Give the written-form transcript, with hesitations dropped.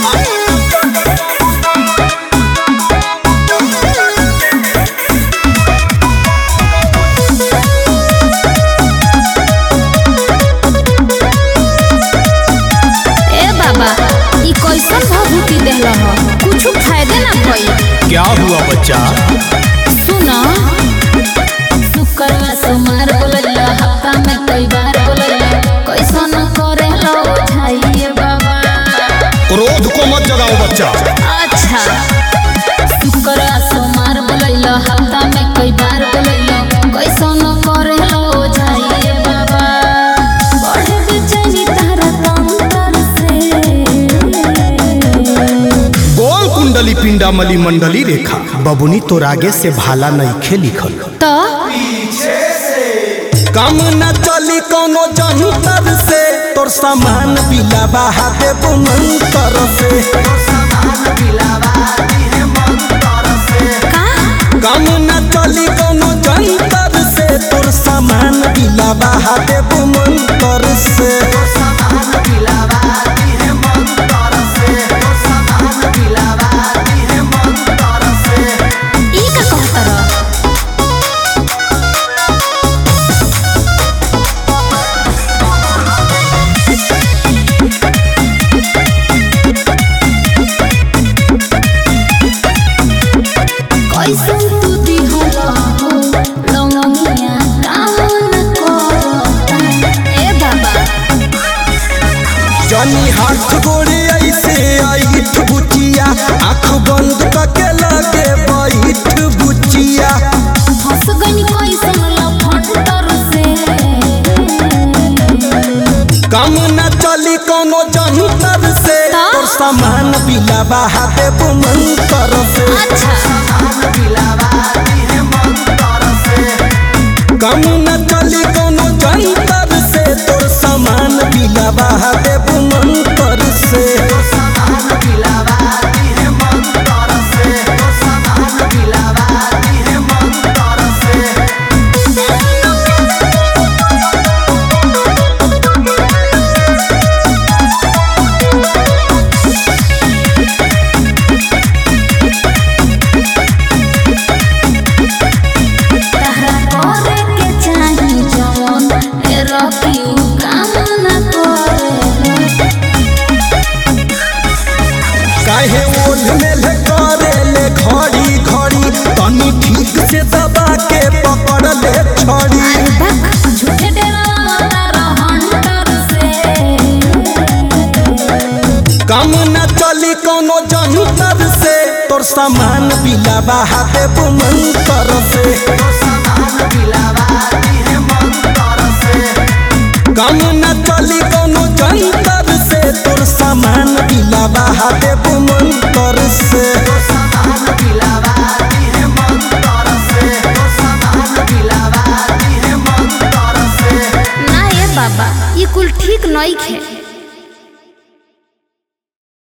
कुछ फायदे ना भई। क्या हुआ बच्चा? सुना शुक्रवार सोमवार बोलैला हफ्ता में कई बार बोलैला कैसा न करे लो उठाइए बाबा। क्रोध को मत जगाओ बच्चा। अच्छा शुक्रवार सोमवार बोलैला हफ्ता में कई बार बोलैला कैसा न करे लो उठाइए बाबा। बढ़े बेचैनी तारा तंतर से गोल कुंडली पिंडा मली मंडली रेखा बबुनी तोर आगे से भाला नइखे लिखल तो काम न चली कोनो जंतर से तोर सामान बिलावा हाथे बुमंतर से काम न चली कोनो जंतर से तोर सामान बिलावा हाथे बुमंतर से जनी हाथ गोड़े ऐसे आइठ बुचिया आँख बंद करके लगे बैठ बुचिया फंस गई कैसन लफंडर से काम न चली कोनो जंतर से तोर सामान बिलावा हाथे बुमंतर से काम न चली कोनो जंतर से तोर सामान बिलावा हाथे बुमंतर से काहे ओढ़ में ले करे ले घड़ी घड़ी तनी ठीक से दबा के पकड़ ले छड़ी झूठे काम न चली कोनो जंतर से तोर सामान बिलावा हाथे बुमंतर से काम न चली कोनो जंतर से तोर सामान बिलावा हाथे बुमंतर से ना ये बाबा ये कुल ठीक नहीं है।